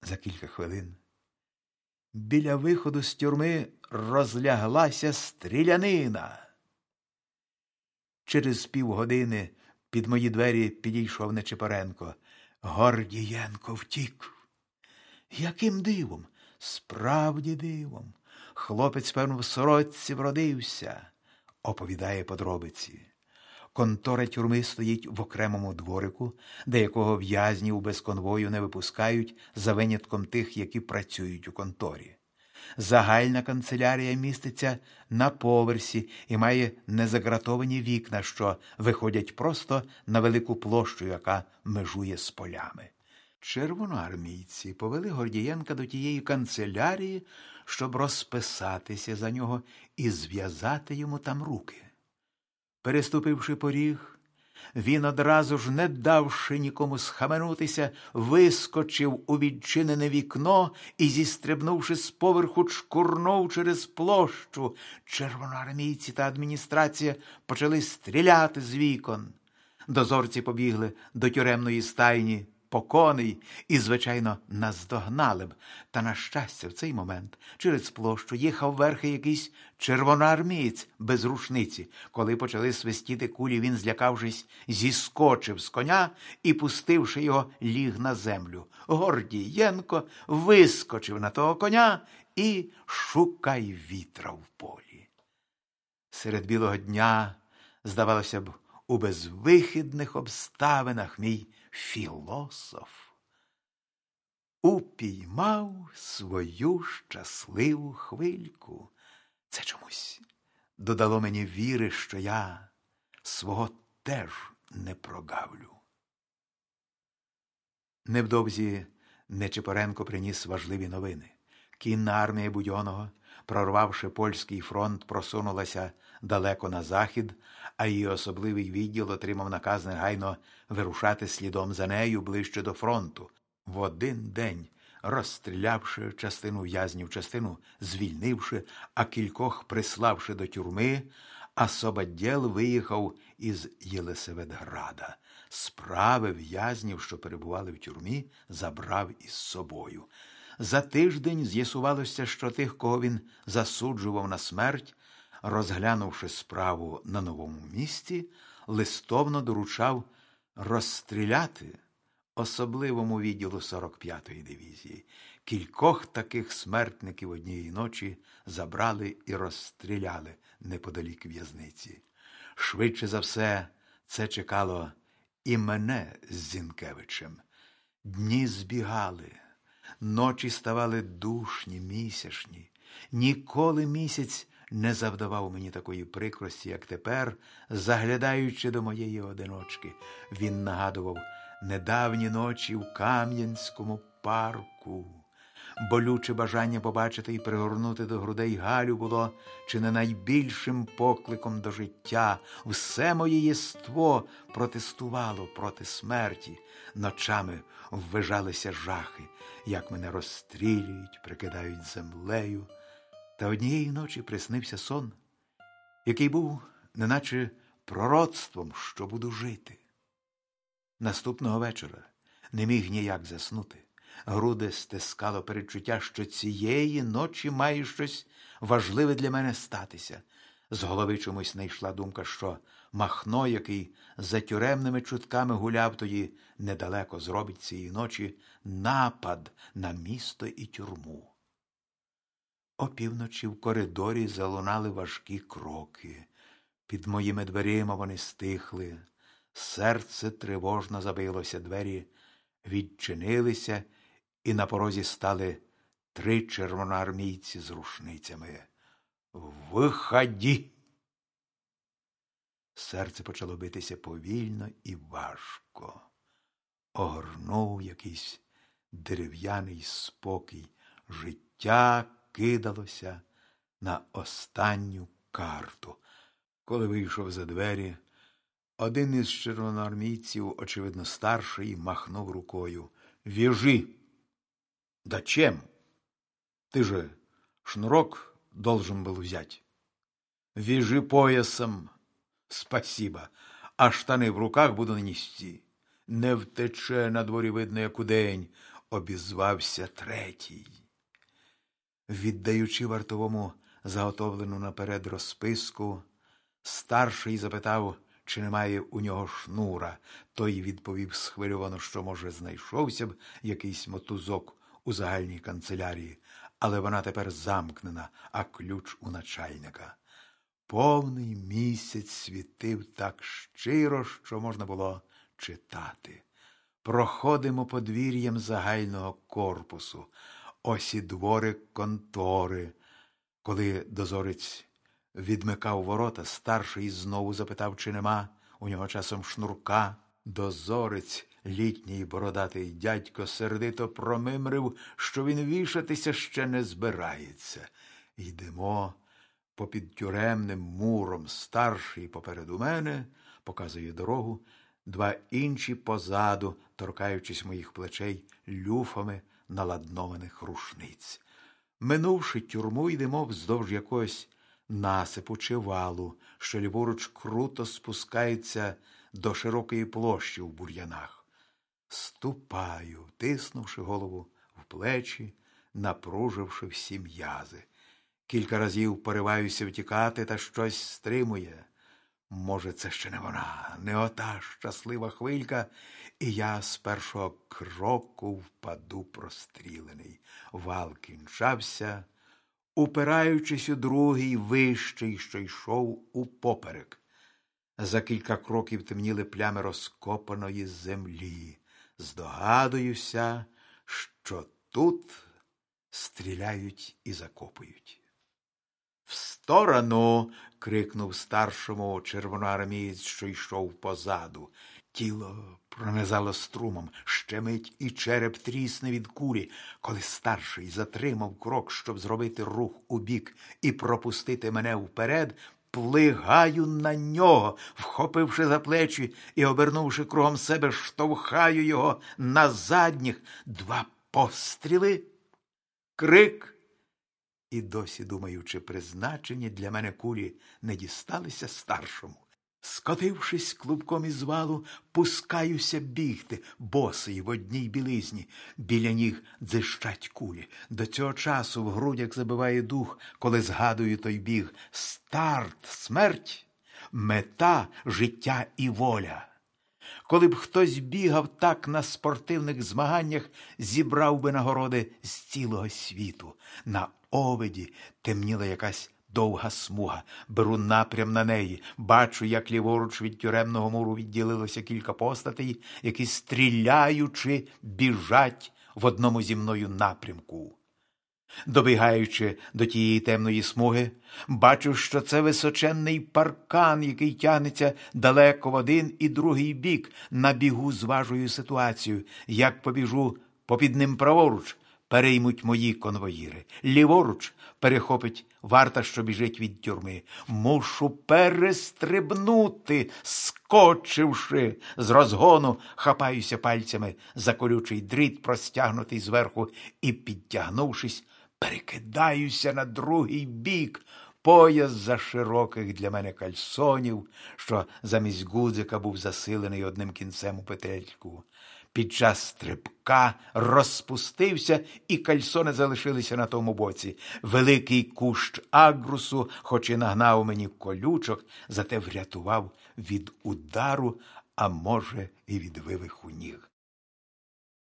За кілька хвилин біля виходу з тюрми розляглася стрілянина. Через півгодини під мої двері підійшов Нечипоренко. Гордієнко втік. Яким дивом? Справді дивом. Хлопець, певно, в сорочці вродився. Оповідає подробиці. Контора тюрми стоїть в окремому дворику, де якого в'язнів без конвою не випускають за винятком тих, які працюють у конторі. Загальна канцелярія міститься на поверсі і має незагратовані вікна, що виходять просто на велику площу, яка межує з полями. Червоноармійці повели Гордієнка до тієї канцелярії, щоб розписатися за нього і зв'язати йому там руки. Переступивши поріг, він одразу ж, не давши нікому схаменутися, вискочив у відчинене вікно і, зістрибнувши з поверху, чкурнув через площу. Червоноармійці та адміністрація почали стріляти з вікон. Дозорці побігли до тюремної стайні по коней і, звичайно, наздогнали б. Та, на щастя, в цей момент через площу їхав верхи якийсь червоноармієць без рушниці. Коли почали свистіти кулі, він, злякавшись, зіскочив з коня і, пустивши його, ліг на землю. Гордієнко вискочив на того коня і шукай вітра в полі. Серед білого дня, здавалося б, у безвихідних обставинах мій філософ упіймав свою щасливу хвильку. Це чомусь додало мені віри, що я свого теж не прогавлю. Невдовзі Нечипоренко приніс важливі новини. Кінна армія Будьонного, прорвавши польський фронт, просунулася далеко на захід, а її особливий відділ отримав наказ негайно вирушати слідом за нею ближче до фронту. В один день, розстрілявши частину в'язнів, частину звільнивши, а кількох приславши до тюрми, осободіл виїхав із Єлисаветграда. Справи в'язнів, що перебували в тюрмі, забрав із собою. За тиждень з'ясувалося, що тих, кого він засуджував на смерть, розглянувши справу на новому місці, листовно доручав розстріляти особливому відділу 45-ї дивізії. Кількох таких смертників однієї ночі забрали і розстріляли неподалік в'язниці. Швидше за все, це чекало і мене з Зінкевичем. Дні збігали. Ночі ставали душні, місячні. Ніколи місяць не завдавав мені такої прикрості, як тепер, заглядаючи до моєї одиночки. Він нагадував недавні ночі в Кам'янському парку. Болюче бажання побачити і пригорнути до грудей Галю було чи не найбільшим покликом до життя. Все моє єство протестувало проти смерті. Ночами ввижалися жахи, як мене розстрілюють, прикидають землею. Та однієї ночі приснився сон, який був неначе пророцтвом, що буду жити. Наступного вечора не міг ніяк заснути. Груди стискало передчуття, що цієї ночі має щось важливе для мене статися. З голови чомусь не йшла думка, що Махно, який за тюремними чутками гуляв тоді недалеко, зробить цієї ночі напад на місто і тюрму. Опівночі в коридорі залунали важкі кроки. Під моїми дверима вони стихли. Серце тривожно забилося, двері відчинилися, і на порозі стали 3 червоноармійці з рушницями. «Виході!» Серце почало битися повільно і важко. Огорнув якийсь дерев'яний спокій. Життя кидалося на останню карту. Коли вийшов за двері, один із червоноармійців, очевидно старший, махнув рукою. «Вяжи!» «Да чем? Ты же шнурок должен был взять». «Вяжи поясом». «Спасибо, а штани в руках буду нести». «Не втече, на дворі видно, як удень. обізвався третій. Віддаючи вартовому заготовлену наперед розписку, старший запитав, чи немає у нього шнура. Той відповів схвильовано, що, може, знайшовся б якийсь мотузок у загальній канцелярії, але вона тепер замкнена, а ключ у начальника. Повний місяць світив так щиро, що можна було читати. Проходимо подвір'ям загального корпусу. Ось і дворик контори. Коли дозорець відмикав ворота, старший знову запитав, чи нема у нього часом шнурка. Дозорець, літній бородатий дядько, сердито промимрив, що він вішатися ще не збирається. Йдемо попід тюремним муром. Старший попереду мене показує дорогу, два інші позаду, торкаючись моїх плечей люфами наладнованих рушниць. Минувши тюрму, йдемо вздовж якогось насипу чи валу, що ліворуч круто спускається до широкої площі в бур'янах. Ступаю, втиснувши голову в плечі, напруживши всі м'язи. Кілька разів пориваюся втікати, та щось стримує. Може, це ще не вона, не ота щаслива хвилька, і я з першого кроку впаду прострілений. Вал кінчався, упираючись у другий, вищий, що йшов упоперек. За кілька кроків темніли плями розкопаної землі. Здогадуюся, що тут стріляють і закопують. «В сторону!» – крикнув старшому червоноармієць, що йшов позаду. Тіло пронизало струмом, ще мить і череп трісне від кулі. Коли старший затримав крок, щоб зробити рух убік і пропустити мене вперед, плигаю на нього, вхопивши за плечі і обернувши кругом себе, штовхаю його на задніх. Два постріли, крик. І досі думаю, чи призначені для мене кулі не дісталися старшому. Скотившись клубком із валу, пускаюся бігти, босий в одній білизні. Біля ніг дзищать кулі. До цього часу в грудях забиває дух, коли згадую той біг. Старт – смерть, мета – життя і воля. Коли б хтось бігав так на спортивних змаганнях, зібрав би нагороди з цілого світу. На овиді темніла якась довга смуга. Беру напрям на неї. Бачу, як ліворуч від тюремного муру відділилося кілька постатей, які, стріляючи, біжать в одному зі мною напрямку. Добігаючи до тієї темної смуги, бачу, що це височенний паркан, який тягнеться далеко в один і другий бік. На бігу зважую ситуацію. Як побіжу попід ним праворуч, переймуть мої конвоїри. Ліворуч перехопить варта, що біжить від тюрми. Мушу перестрибнути, скочивши з розгону, хапаюся пальцями за колючий дріт, простягнутий зверху, і, підтягнувшись, перекидаюся на другий бік. Пояс за широких для мене кальсонів, що замість гудзика був засилений одним кінцем у петельку. Під час стрибка розпустився, і кальсони залишилися на тому боці. Великий кущ агрусу, хоч і нагнав мені колючок, зате врятував від удару, а може і від вивиху ніг.